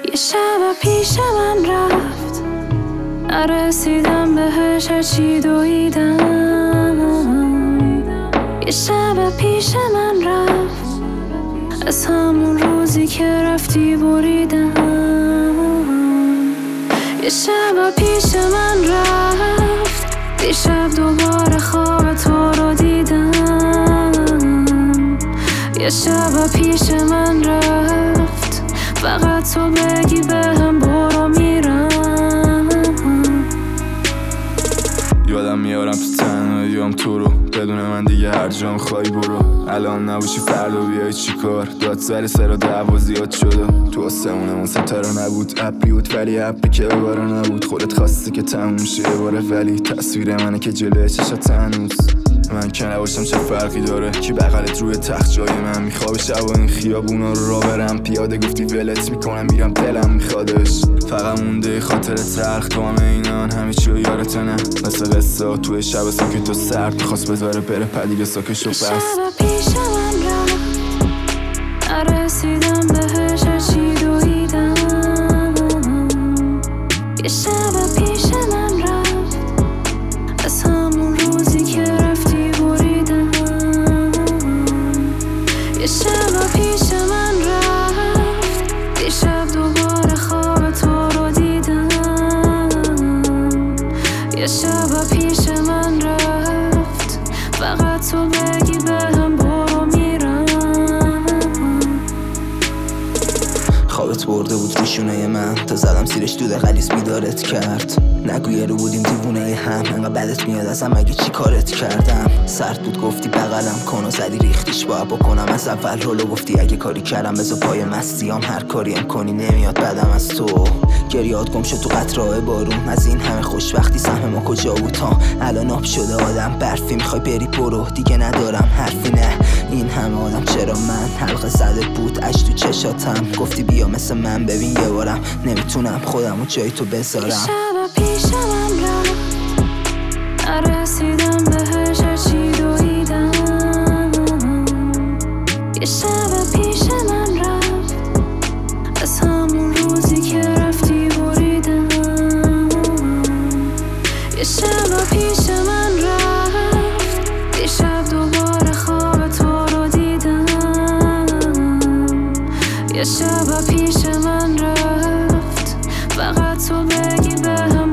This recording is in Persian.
یه شب پیش من رفت، نرسیدم بهش هرچی دویدم. یه شب پیش من رفت، از همون روزی که رفتی بریدم. یه شب پیش من رفت، دیشب دوباره خواب تو رو دیدم. یه شب پیش من رفت، فقط تو بگی بهم برو میرم. یادم میارم تو تنهاییام تو رو، بدون من دیگه هر جا میخوای برو. الان نباشی فردا بیای چیکار؟ داد سر سر و دعوا زیاد شده. تو آسمونمون ستاره نبود، ابری بود ولی ابری که بباره نبود. خودت خواستی که تموم شه یه باره، ولی تصویر منه که جلوی چشات هنوز. من که نباشم چه فرقی داره؟ کی بغلت روی تخت جای من میخوابه؟ شب این خیابونا رو را برم پیاده، گفتی ولت میکنم میرم دلم میخوادش. فقط مونده خاطر تلخ تو همه اینان، همه چی رو یادت نه؟ مثل قصه توی شب ساکت و سرد، میخواست بذاره بره پدیل ساکش و بس. شب پیش من رفت، نرسیدم بهش هرچی دویدم. یه شب پیش من رفت، از همون روزی که رفتی بریدم. یه شب پیش من رفت، دیشب دوباره خواب تو رو دیدم. یه شب پیش من رفت، فقط تو بگی بهم برو میرم. خوابت برده بود ریشونه من، تا زدم زیرش دود غلیظ بیدارت کرد. نگویه رو بودیم دیوونه هم، انقدر بدت میاد ازم اگه چی کارت کردم. سرد بود گفتی بغلم کن و زدی ریختیش باید بکنم از اول رولو. گفتی اگه کاری کردم بذار پای مستیام، هر کاریم کنی نمیاد بدم از تو. گریات گم شد تو قطره‌های بارون، از این همه خوشبختی سهم ما کجا بود ها؟ الان آب شده آدم برفی، میخوای بری برو دیگه ندارم حرفی. نه این همه آدم چرا من؟ حلقه زده بود اش تو چشاتم، گفتی بیا مثل من ببین یه بارم. نمیتونم خودمو جای تو بذارم. شب پیش من رفت، نرسیدم بهش هرچی دویدم. یه شب پیش من رفت، از همون روزی که رفتی بریدم. یه شب پیش من رفت، دیشب دوباره خواب تو رو دیدم. یه شب پیش من رفت، فقط تو بگی بهم